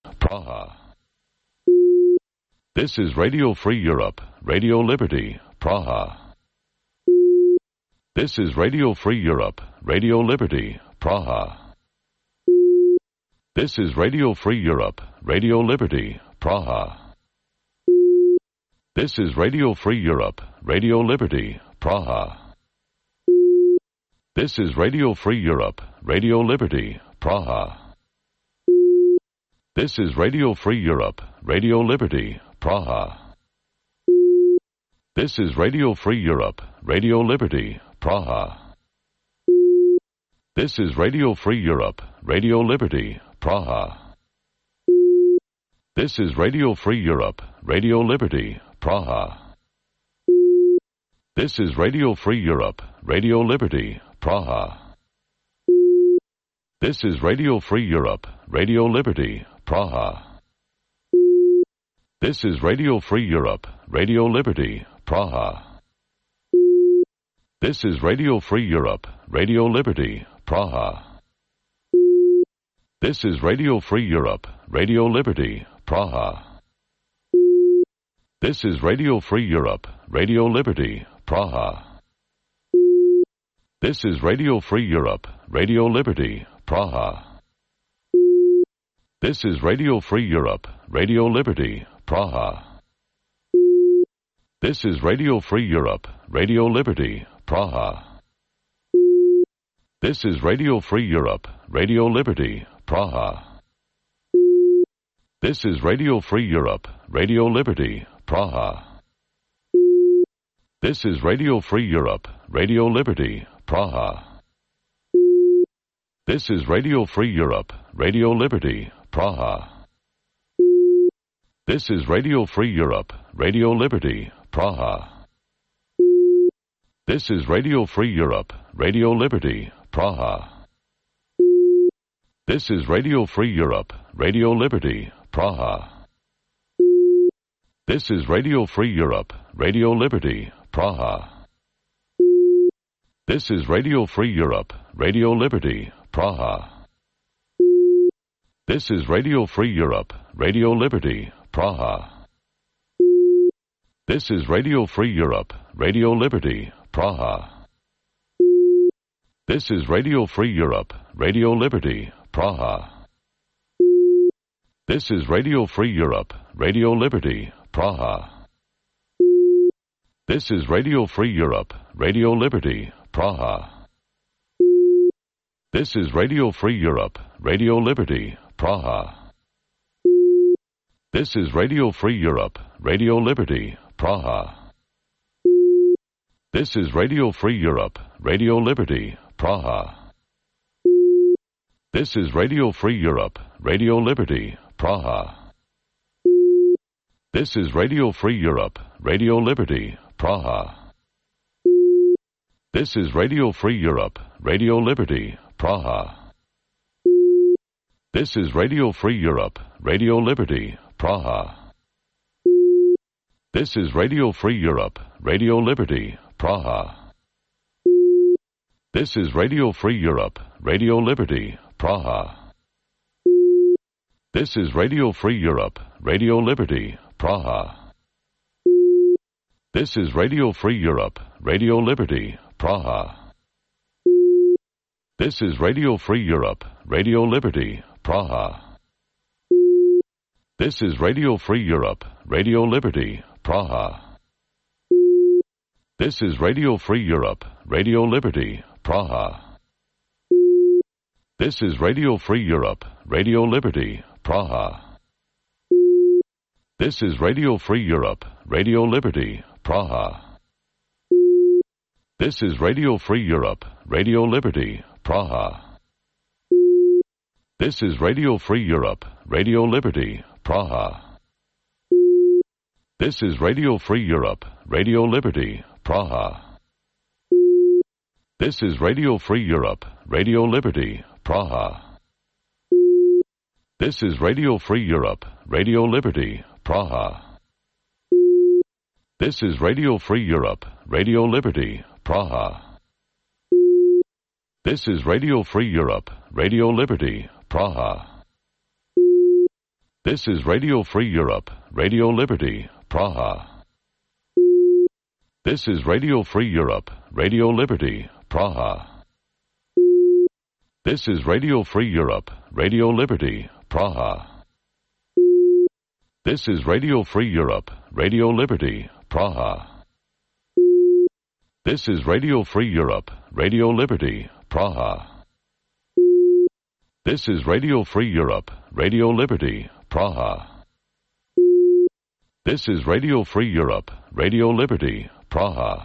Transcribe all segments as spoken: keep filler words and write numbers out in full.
Praha. This is Radio Free Europe, Radio Liberty, Praha. This is Radio Free Europe, Radio Liberty, Praha. This is Radio Free Europe, Radio Liberty, Praha. This is Radio Free Europe, Radio Liberty, Praha. This is Radio Free Europe, Radio Liberty, Praha. This is Radio Free Europe, Radio Liberty, Praha. This is Radio Free Europe, Radio Liberty, Praha. This is Radio Free Europe, Radio Liberty, Praha. This is Radio Free Europe, Radio Liberty, Praha. This is Radio Free Europe, Radio Liberty, Praha. This is Radio Free Europe, Radio Liberty, Praha. This is Radio Free Europe, Radio Liberty, Praha. This is Radio Free Europe, Radio Liberty, Praha. This is Radio Free Europe, Radio Liberty, Praha. This is Radio Free Europe, Radio Liberty, Praha. This is Radio Free Europe, Radio Liberty, Praha. This is Radio Free Europe, Radio Liberty, Praha. This is Radio Free Europe, Radio Liberty, Praha. This is Radio Free Europe, Radio Liberty, Praha. This is Radio Free Europe, Radio Liberty, Praha. This is Radio Free Europe, Radio Liberty, Praha. This is Radio Free Europe, Radio Liberty, Praha. This is Radio Free Europe, Radio Liberty, Praha. This is Radio Free Europe, Radio Liberty, Praha. This is Radio Free Europe, Radio Liberty, Praha. This is Radio Free Europe, Radio Liberty, Praha. This is Radio Free Europe, Radio Liberty, Praha. This is Radio Free Europe, Radio Liberty, Praha. This is Radio Free Europe, Radio Liberty, Praha. This is Radio Free Europe, Radio Liberty, Praha. This is Radio Free Europe, Radio Liberty, Praha. This is Radio Free Europe, Radio Liberty, Praha. This is Radio Free Europe, Radio Liberty, Praha. This is Radio Free Europe, Radio Liberty, Praha. This is Radio Free Europe, Radio Liberty, Praha. This is Radio Free Europe, Radio Liberty, Praha. This is Radio Free Europe, Radio Liberty, Praha. This is Radio Free Europe, Radio Liberty, Praha. This is Radio Free Europe, Radio Liberty, Praha. This is Radio Free Europe, Radio Liberty, Praha. This is Radio Free Europe, Radio Liberty, Praha. This is Radio Free Europe, Radio Liberty, Praha. This is Radio Free Europe, Radio Liberty, Praha. This is Radio Free Europe, Radio Liberty, Praha. This is Radio Free Europe, Radio Liberty, Praha. This is Radio Free Europe, Radio Liberty, Praha. This is Radio Free Europe, Radio Liberty, Praha. This is Radio Free Europe, Radio Liberty, Praha. This is Radio Free Europe, Radio Liberty, Praha. This is Radio Free Europe, Radio Liberty, Praha. This is Radio Free Europe, Radio Liberty, Praha. This is Radio Free Europe, Radio Liberty, Praha. This is Radio Free Europe, Radio Liberty, Praha. This is Radio Free Europe, Radio Liberty, Praha. This is Radio Free Europe, Radio Liberty, Praha. This is Radio Free Europe, Radio Liberty, Praha. This is Radio Free Europe, Radio Liberty, Praha. This is Radio Free Europe, Radio Liberty, Praha. This is Radio Free Europe, Radio Liberty, Praha. This is Radio Free Europe, Radio Liberty, Praha. This is Radio Free Europe, Radio Liberty, Praha. This is Radio Free Europe, Radio Liberty, Praha.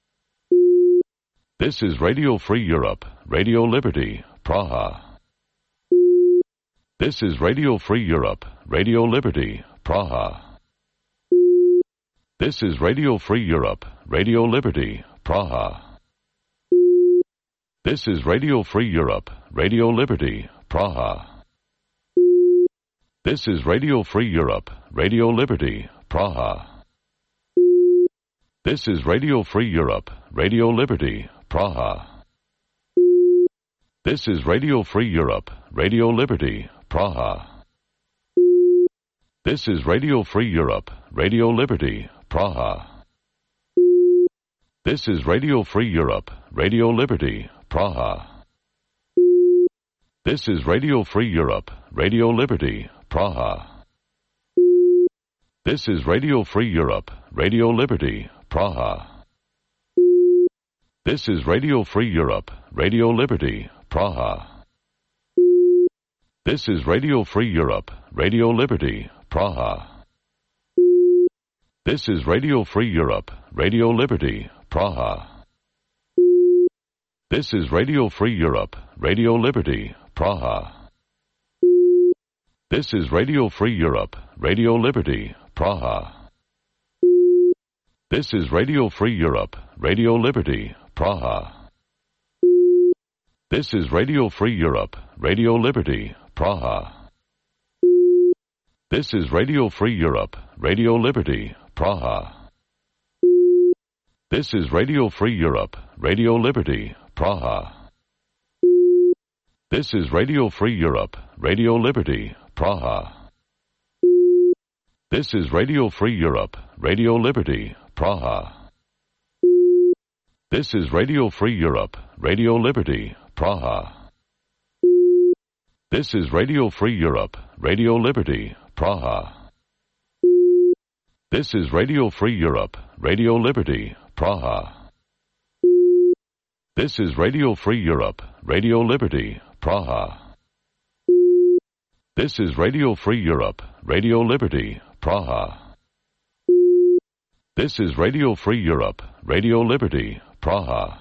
This is Radio Free Europe, Radio Liberty, Praha. This is Radio Free Europe, Radio Liberty, Praha. This is Radio Free Europe, Radio Liberty, Praha. This is Radio Free Europe, Radio Liberty, Praha. This is Radio Free Europe, Radio Liberty, Praha. This is Radio Free Europe, Radio Liberty, Praha. This is Radio Free Europe, Radio Liberty, Praha. This is Radio Free Europe, Radio Liberty, Praha. This is Radio Free Europe, Radio Liberty, Praha. This is Radio Free Europe, Radio Liberty, Praha. This is Radio Free Europe, Radio Liberty, Praha. This is Radio Free Europe, Radio Liberty, Praha. This is Radio Free Europe, Radio Liberty, Praha. This is Radio Free Europe, Radio Liberty, Praha. This is Radio Free Europe, Radio Liberty, Praha. This is Radio Free Europe, Radio Liberty, Praha. This is Radio Free Europe, Radio Liberty, Praha. This is Radio Free Europe, Radio Liberty, Praha. This is Radio Free Europe, Radio Liberty, Praha. This is Radio Free Europe, Radio Liberty, Praha. This is Radio Free Europe, Radio Liberty, Praha. This is Radio Free Europe, Radio Liberty, Praha. This is Radio Free Europe, Radio Liberty, Praha. This is Radio Free Europe, Radio Liberty, Praha. This is Radio Free Europe, Radio Liberty, Praha. This is Radio Free Europe, Radio Liberty, Praha. This is Radio Free Europe, Radio Liberty, Praha. This is Radio Free Europe, Radio Liberty, Praha.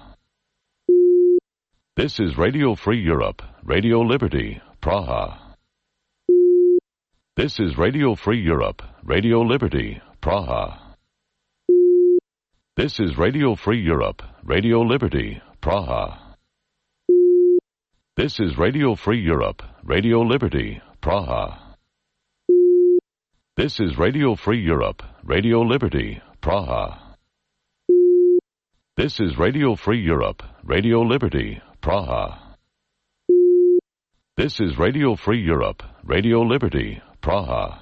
This is Radio Free Europe, Radio Liberty, Praha. This is Radio Free Europe, Radio Liberty, Praha. This is Radio Free Europe, Radio Liberty, Praha. This is Radio Free Europe, Radio Liberty, Praha. This is Radio Free Europe, Radio Liberty, Praha. This is Radio Free Europe, Radio Liberty, Praha. This is Radio Free Europe, Radio Liberty, Praha.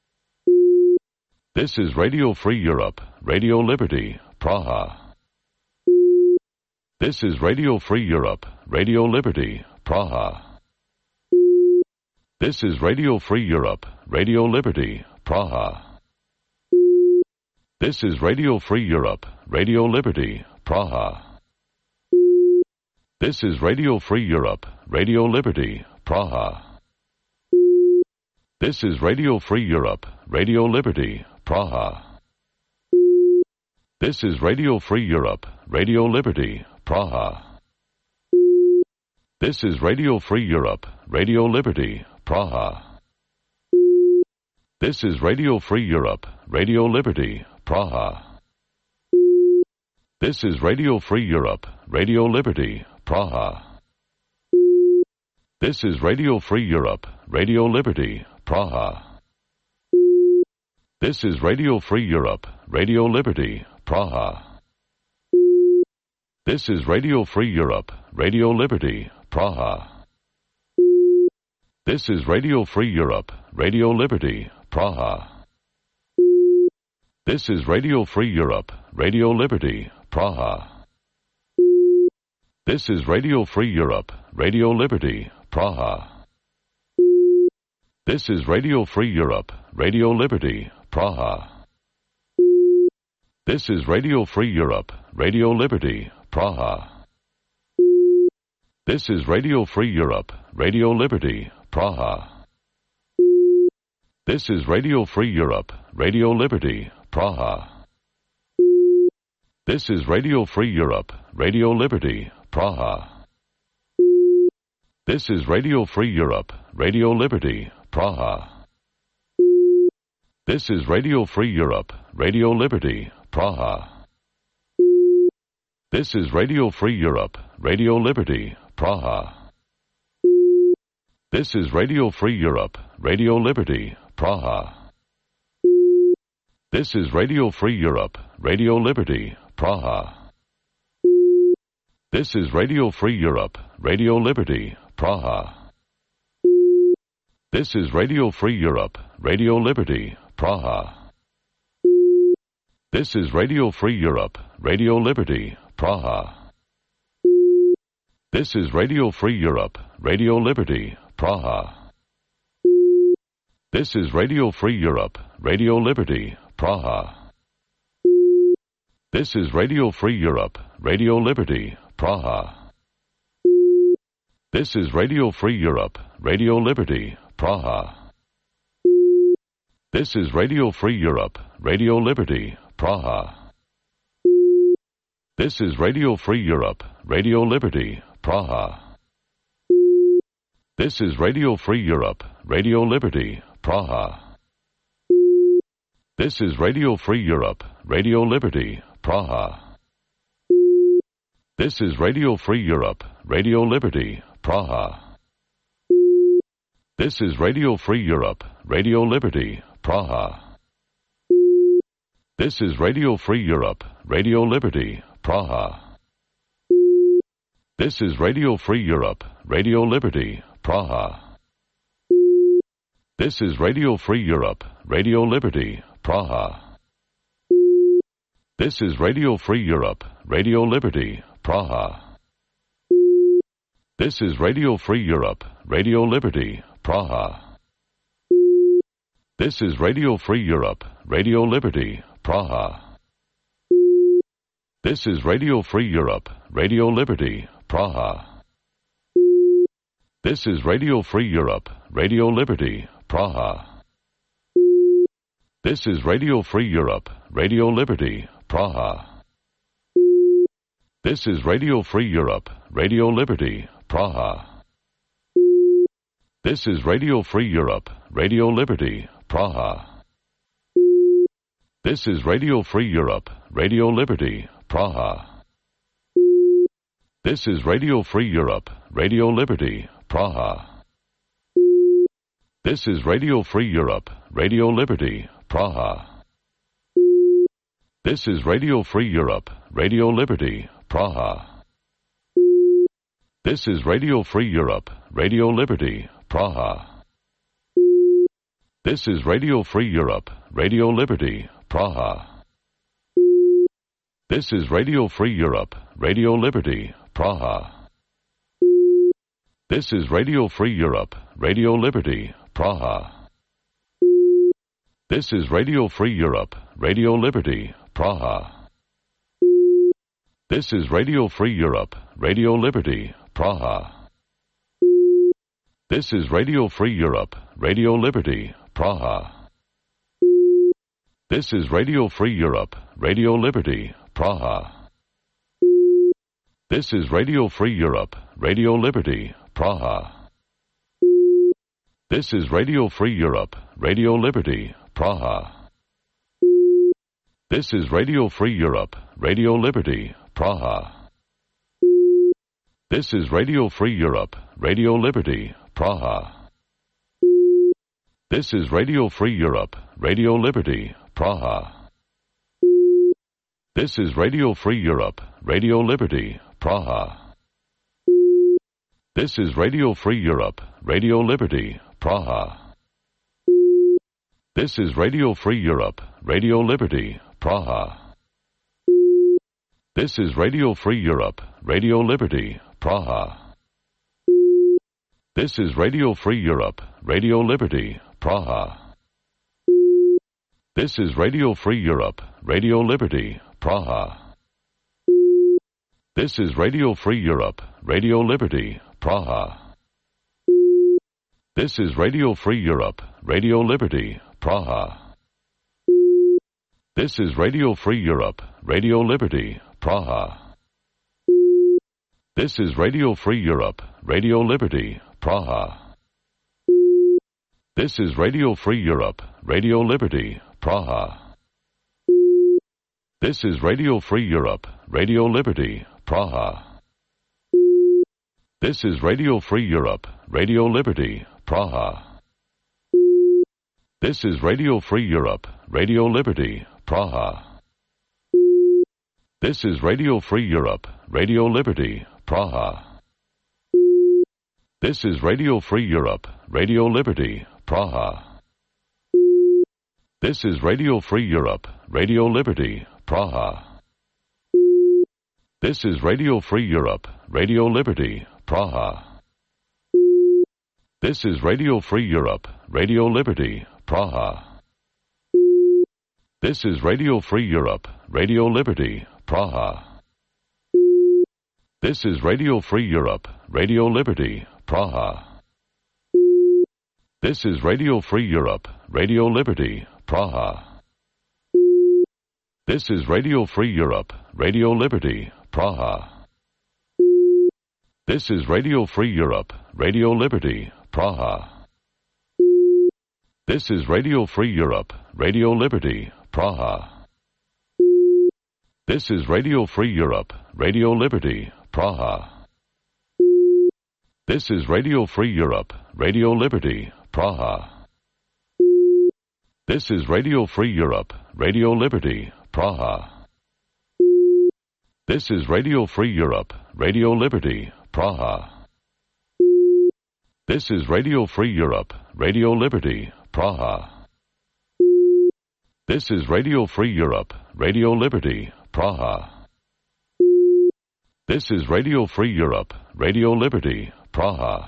This is Radio Free Europe, Radio Liberty, Praha. This is Radio Free Europe, Radio Liberty, Praha. This is Radio Free Europe, Radio Liberty, Praha. This is Radio Free Europe, Radio Liberty, Praha. This is Radio Free Europe, Radio Liberty, Praha. This is Radio Free Europe, Radio Liberty, Praha. This is Radio Free Europe, Radio Liberty, Praha. This is Radio Free Europe, Radio Liberty, Praha. This is Radio Free Europe, Radio Liberty, Praha. This is Radio Free Europe, Radio Liberty, Praha. This is Radio Free Europe, Radio Liberty, Praha. This is Radio Free Europe, Radio Liberty, Praha. This is Radio Free Europe, Radio Liberty, Praha. This is Radio Free Europe, Radio Liberty, Praha. This is Radio Free Europe, Radio Liberty, Praha. This is Radio Free Europe, Radio Liberty, Praha. This is Radio Free Europe, Radio Liberty, Praha. This is Radio Free Europe, Radio Liberty, Praha. This is Radio Free Europe, Radio Liberty, Praha. This is Radio Free Europe, Radio Liberty, Praha. This is Radio Free Europe, Radio Liberty, Praha. This is Radio Free Europe, Radio Liberty, Praha. This is Radio Free Europe, Radio Liberty, Praha. This is Radio Free Europe, Radio Liberty, Praha. This is Radio Free Europe, Radio Liberty, Praha. This is Radio Free Europe, Radio Liberty, Praha. This is Radio Free Europe, Radio Liberty, Praha. This is Radio Free Europe, Radio Liberty, Praha. This is Radio Free Europe, Radio Liberty, Praha. This is Radio Free Europe, Radio Liberty, Praha. This is Radio Free Europe, Radio Liberty, Praha. This is Radio Free Europe, Radio Liberty, Praha. This is Radio Free Europe, Radio Liberty, Praha. This is Radio Free Europe, Radio Liberty, Praha. This is Radio Free Europe, Radio Liberty, Praha. This is Radio Free Europe, Radio Liberty, Praha. This is Radio Free Europe, Radio Liberty, Praha. This is Radio Free Europe, Radio Liberty, Praha. This is Radio Free Europe, Radio Liberty, Praha. This is Radio Free Europe, Radio Liberty, Praha. This is Radio Free Europe, Radio Liberty, Praha. This is Radio Free Europe, Radio Liberty, Praha. This is Radio Free Europe, Radio Liberty, Praha. This is Radio Free Europe, Radio Liberty, Praha. This is Radio Free Europe, Radio Liberty, Praha. This is Radio Free Europe, Radio Liberty, Praha. This is Radio Free Europe, Radio Liberty, Praha. This is Radio Free Europe, Radio Liberty, Praha. This is Radio Free Europe, Radio Liberty, Praha. This is Radio Free Europe, Radio Liberty, Praha. This is Radio Free Europe, Radio Liberty, Praha. This is Radio Free Europe, Radio Liberty, Praha. This is Radio Free Europe, Radio Liberty, Praha. This is Radio Free Europe, Radio Liberty, Praha. This is Radio Free Europe, Radio Liberty, Praha. This is Radio Free Europe, Radio Liberty, Praha. This is Radio Free Europe, Radio Liberty, Praha. This is Radio Free Europe, Radio Liberty, Praha. This is Radio Free Europe, Radio Liberty, Praha. This is Radio Free Europe, Radio Liberty, Praha. This is Radio Free Europe, Radio Liberty, Praha. This is Radio Free Europe, Radio Liberty, Praha. This is Radio Free Europe, Radio Liberty, Praha. This is Radio Free Europe, Radio Liberty, Praha. This is Radio Free Europe, Radio Liberty, Praha. This is Radio Free Europe, Radio Liberty, Praha. This is Radio Free Europe, Radio Liberty, Praha. This is Radio Free Europe, Radio Liberty, Praha. This is Radio Free Europe, Radio Liberty, Praha. This is Radio Free Europe, Radio Liberty, Praha. This is Radio Free Europe, Radio Liberty, Praha. This is Radio Free Europe, Radio Liberty, Praha. This is Radio Free Europe, Radio Liberty, Praha. This is Radio Free Europe, Radio Liberty, Praha. This is Radio Free Europe, Radio Liberty, Praha. This is Radio Free Europe, Radio Liberty, Praha. This is Radio Free Europe, Radio Liberty, Praha. This is Radio Free Europe, Radio Liberty, Praha. This is Radio Free Europe, Radio Liberty, Praha. This is Radio Free Europe, Radio Liberty, Praha. This is Radio Free Europe, Radio Liberty, Praha. This is Radio Free Europe, Radio Liberty, Praha. This is Radio Free Europe, Radio Liberty, Praha. This is Radio Free Europe, Radio Liberty, Praha. This is Radio Free Europe, Radio Liberty, Praha. This is Radio Free Europe, Radio Liberty, Praha. This is Radio Free Europe, Radio Liberty, Praha. This is Radio Free Europe, Radio Liberty, Praha. This is Radio Free Europe, Radio Liberty, Praha. This is Radio Free Europe, Radio Liberty, Praha. This is Radio Free Europe, Radio Liberty, Praha. This is Radio Free Europe, Radio Liberty, Praha. This is Radio Free Europe, Radio Liberty, Praha. This is Radio Free Europe, Radio Liberty, Praha. This is Radio Free Europe, Radio Liberty, Praha. This is Radio Free Europe, Radio Liberty, Praha. This is Radio Free Europe, Radio Liberty, Praha. This is Radio Free Europe, Radio Liberty, Praha. This is Radio Free Europe, Radio Liberty, Praha.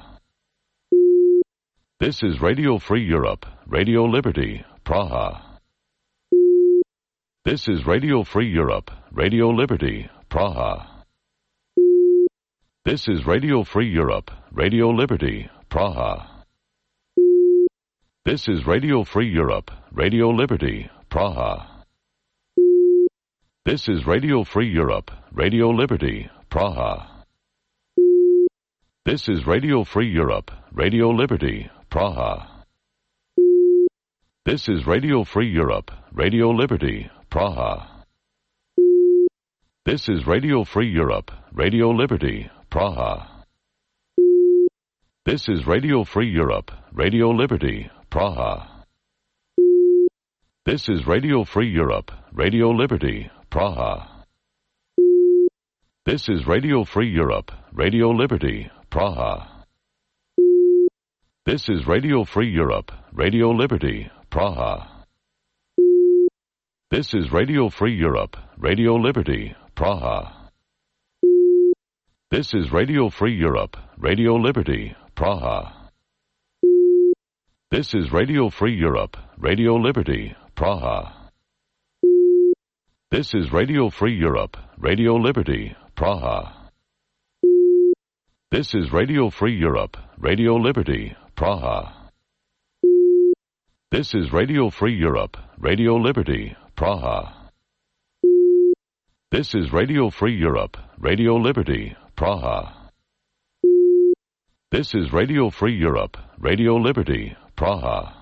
This is Radio Free Europe, Radio Liberty, Praha. This is Radio Free Europe, Radio Liberty, Praha. This is Radio Free Europe, Radio Liberty, Praha. This is Radio Free Europe, Radio Liberty, Praha. This is Radio Free Europe, Radio Liberty, Praha. This is Radio Free Europe, Radio Liberty, Praha. This is Radio Free Europe, Radio Liberty, Praha. This is Radio Free Europe, Radio Liberty, Praha. This is Radio Free Europe, Radio Liberty, Praha. This is Radio Free Europe, Radio Liberty, Praha. This is Radio Free Europe, Radio Liberty, Praha. This is Radio Free Europe, Radio Liberty, Praha. This is Radio Free Europe, Radio Liberty, Praha. This is Radio Free Europe, Radio Liberty, Praha. This is Radio Free Europe, Radio Liberty, Praha. This is Radio Free Europe, Radio Liberty, Praha. This is Radio Free Europe, Radio Liberty, Praha. This is Radio Free Europe, Radio Liberty, Praha. This is Radio Free Europe, Radio Liberty, Praha. This is Radio Free Europe, Radio Liberty, Praha.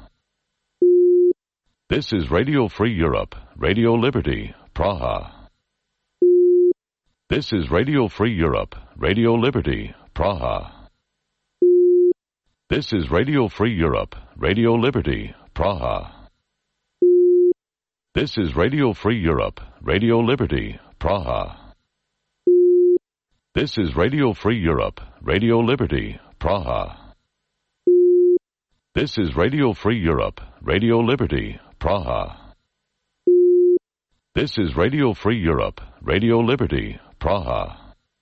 This is Radio Free Europe, Radio Liberty, Praha. This is Radio Free Europe, Radio Liberty, Praha. This is Radio Free Europe, Radio Liberty, Praha. This is Radio Free Europe, Radio Liberty, Praha. This is Radio Free Europe, Radio Liberty, Praha. This is Radio Free Europe, Radio Liberty, Praha. This is Radio Free Europe, Radio Liberty, Praha.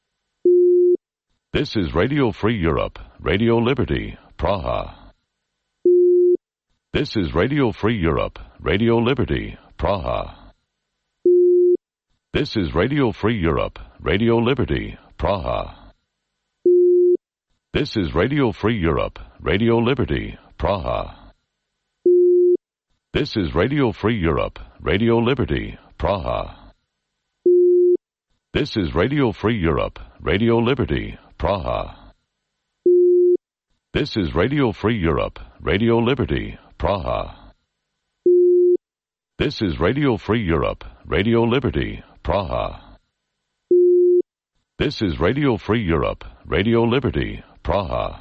This is Radio Free Europe, Radio Liberty, Praha. This is Radio Free Europe, Radio Liberty, Praha. This is Radio Free Europe, Radio Liberty, Praha. This is Radio Free Europe, Radio Liberty, Praha. This is Radio Free Europe, Radio Liberty, Praha. This is Radio Free Europe, Radio Liberty, Praha. This is Radio Free Europe, Radio Liberty, Praha. This is Radio Free Europe, Radio Liberty, Praha. This is Radio Free Europe, Radio Liberty, Praha.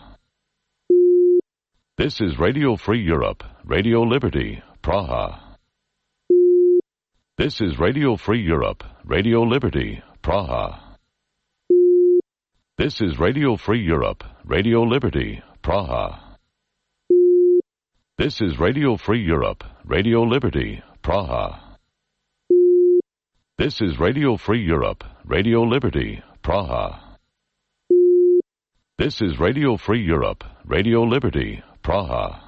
This is Radio Free Europe, Radio Liberty, Praha. This is Radio Free Europe, Radio Liberty, Praha. This is Radio Free Europe, Radio Liberty, Praha. This is Radio Free Europe, Radio Liberty, Praha. This is Radio Free Europe, Radio Liberty, Praha. This is Radio Free Europe, Radio Liberty, Praha.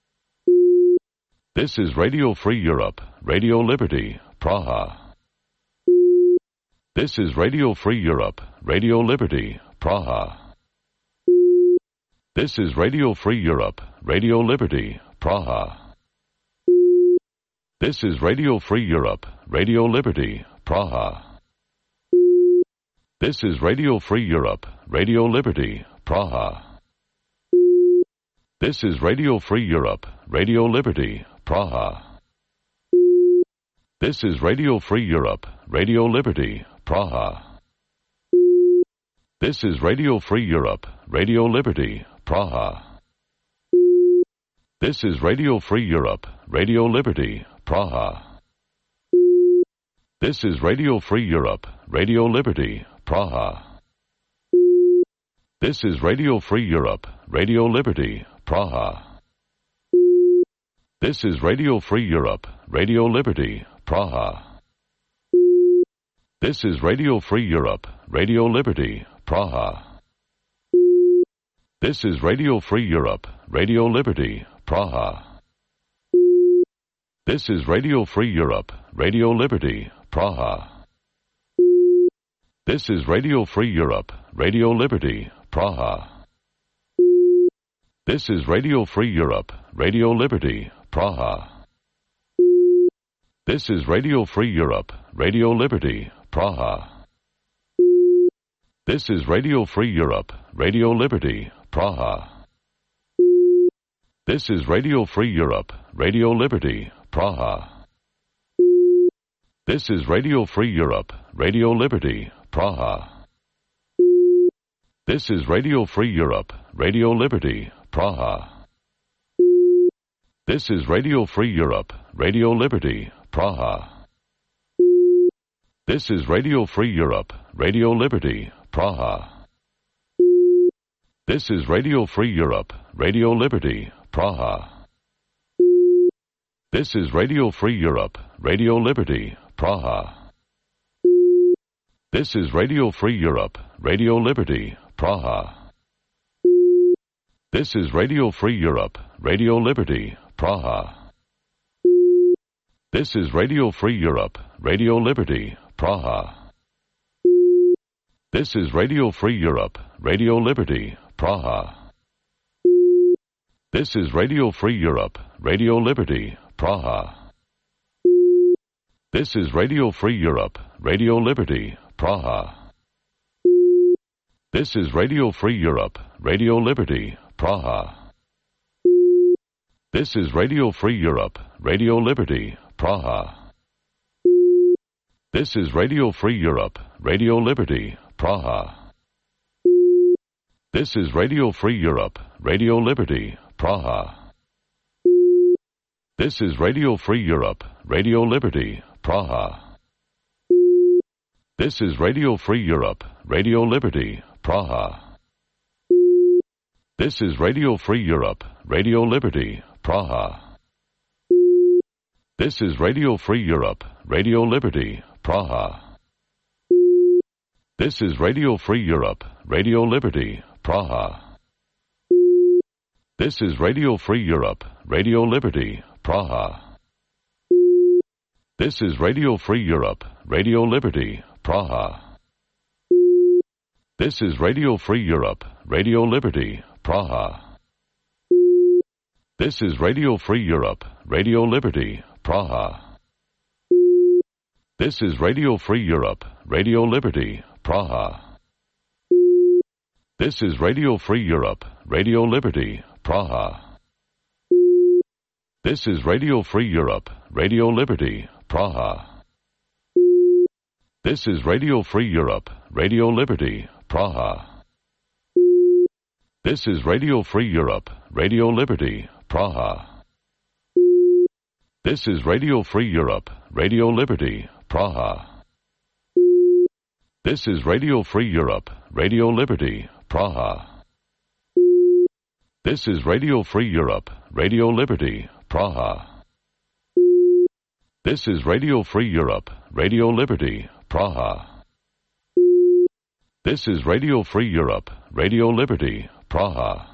This is Radio Free Europe, Radio Liberty, Praha. This is Radio Free Europe, Radio Liberty, Praha. This is Radio Free Europe, Radio Liberty, Praha. This is Radio Free Europe, Radio Liberty, Praha. This is Radio Free Europe, Radio Liberty, Praha. This is Radio Free Europe, Radio Liberty, Praha. This is Radio Free Europe, Radio Liberty, Praha. This is Radio Free Europe, Radio Liberty, Praha. This is Radio Free Europe, Radio Liberty, Praha. This is Radio Free Europe, Radio Liberty, Praha. This is Radio Free Europe, Radio Liberty, Praha. This is Radio Free Europe, Radio Liberty, Praha. This is Radio Free Europe, Radio Liberty, Praha. This is Radio Free Europe, Radio Liberty, Praha. This is Radio Free Europe, Radio Liberty, Praha. This is Radio Free Europe, Radio Liberty, Praha. This is Radio Free Europe, Radio Liberty, Praha. This is Radio Free Europe, Radio Liberty, Praha. This is Radio Free Europe, Radio Liberty, Praha. This is Radio Free Europe, Radio Liberty, Praha. This is Radio Free Europe, Radio Liberty, Praha. This is Radio Free Europe, Radio Liberty, Praha. This is Radio Free Europe, Radio Liberty, Praha. This is Radio Free Europe, Radio Liberty, Praha. This is Radio Free Europe, Radio Liberty, Praha. This is Radio Free Europe, Radio Liberty, Praha. This is Radio Free Europe, Radio Liberty, Praha. This is Radio Free Europe, Radio Liberty, Praha. This is Radio Free Europe, Radio Liberty, Praha. This is Radio Free Europe, Radio Liberty, Praha. This is Radio Free Europe, Radio Liberty, Praha. This is Radio Free Europe, Radio Liberty, Praha. This is Radio Free Europe, Radio Liberty, Praha. This is Radio Free Europe, Radio Liberty, Praha. This is Radio Free Europe, Radio Liberty, Praha. This is Radio Free Europe, Radio Liberty, Praha. This is Radio Free Europe, Radio Liberty, Praha. This is Radio Free Europe, Radio Liberty, Praha. This is Radio Free Europe, Radio Liberty, Praha. This is Radio Free Europe, Radio Liberty, Praha. This is Radio Free Europe, Radio Liberty, Praha. This is Radio Free Europe, Radio Liberty, Praha. This is Radio Free Europe, Radio Liberty, Praha. This is Radio Free Europe, Radio Liberty, Praha. This is Radio Free Europe, Radio Liberty, Praha. This is Radio Free Europe, Radio Liberty, Praha. This is Radio Free Europe, Radio Liberty, Praha. This is Radio Free Europe, Radio Liberty, Praha. This is Radio Free Europe, Radio Liberty, Praha. This is Radio Free Europe, Radio Liberty, Praha. This is Radio Free Europe, Radio Liberty, Praha. This is Radio Free Europe, Radio Liberty, Praha. This is Radio Free Europe, Radio Liberty, Praha. This is Radio Free Europe, Radio Liberty, Praha. This is Radio Free Europe, Radio Liberty, Praha.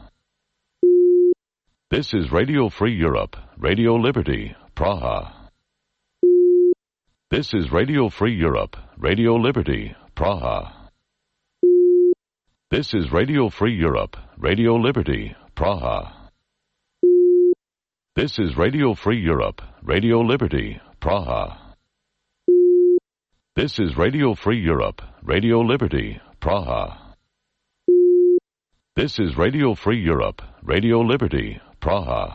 This is Radio Free Europe, Radio Liberty, Praha. This is Radio Free Europe, Radio Liberty, Praha. This is Radio Free Europe, Radio Liberty, Praha. This is Radio Free Europe, Radio Liberty, Praha. This is Radio Free Europe, Radio Liberty, Praha. This is Radio Free Europe, Radio Liberty, Praha.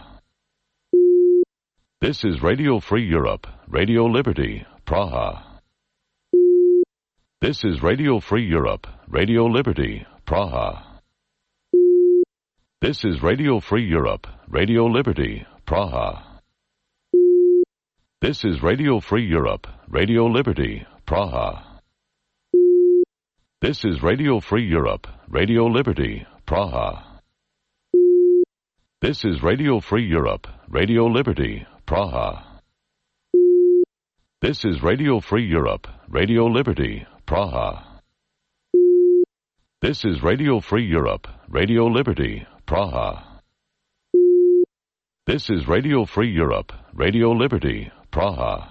This is Radio Free Europe, Radio Liberty, Praha. This is Radio Free Europe, Radio Liberty, Praha. This is Radio Free Europe, Radio Liberty, Praha. This is Radio Free Europe, Radio Liberty, Praha. This is Radio Free Europe, Radio Liberty, Praha. This is Radio Free Europe, Radio Liberty, Praha. This is Radio Free Europe, Radio Liberty, Praha. This is Radio Free Europe, Radio Liberty, Praha. This is Radio Free Europe, Radio Liberty, Praha.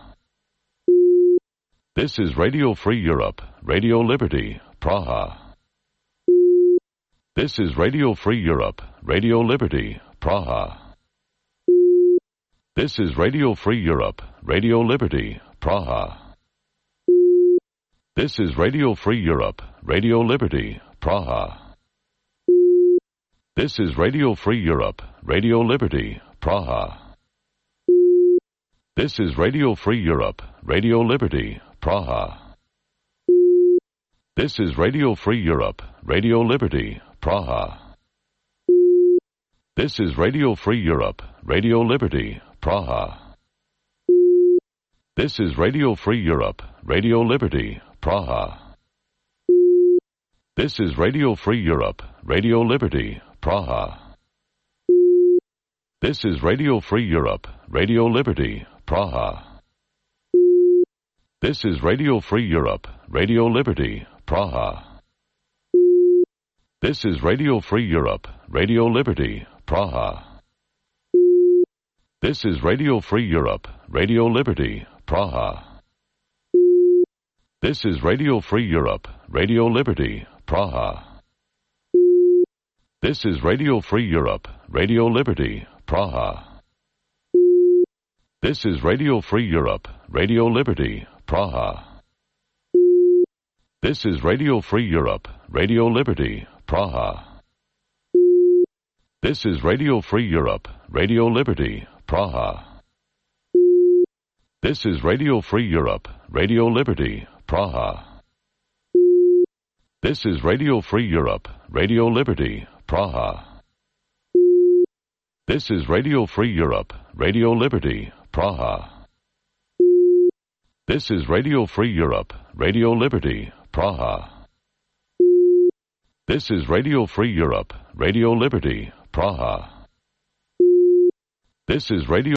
This is Radio Free Europe, Radio Liberty, Praha. This is Radio Free Europe, Radio Liberty, Praha. This is Radio Free Europe, Radio Liberty, Praha. This is Radio Free Europe, Radio Liberty, Praha. This is Radio Free Europe, Radio Liberty, Praha. This is Radio Free Europe, Radio Liberty, Praha. This is Radio Free Europe, Radio Liberty, Praha. This is Radio Free Europe, Radio Liberty, Praha. This is Radio Free Europe, Radio Liberty, Praha. This is Radio Free Europe, Radio Liberty, Praha. This is Radio Free Europe, Radio Liberty, Praha. This is Radio Free Europe, Radio Liberty, Praha. This is Radio Free Europe, Radio Liberty, Praha. This is Radio Free Europe, Radio Liberty, Praha. This is Radio Free Europe, Radio Liberty, Praha. This is Radio Free Europe, Radio Liberty, Praha. This is Radio Free Europe, Radio Liberty, Praha. This is Radio Free Europe, Radio Liberty, Praha. This is Radio Free Europe, Radio Liberty, Praha. This is Radio Free Europe, Radio Liberty, Praha. This is Radio Free Europe, Radio Liberty, Praha. This is Radio Free Europe, Radio Liberty, Praha. This is Radio Free Europe, Radio Liberty, Praha. This is Radio Free Europe, Radio Liberty, Praha. This is Radio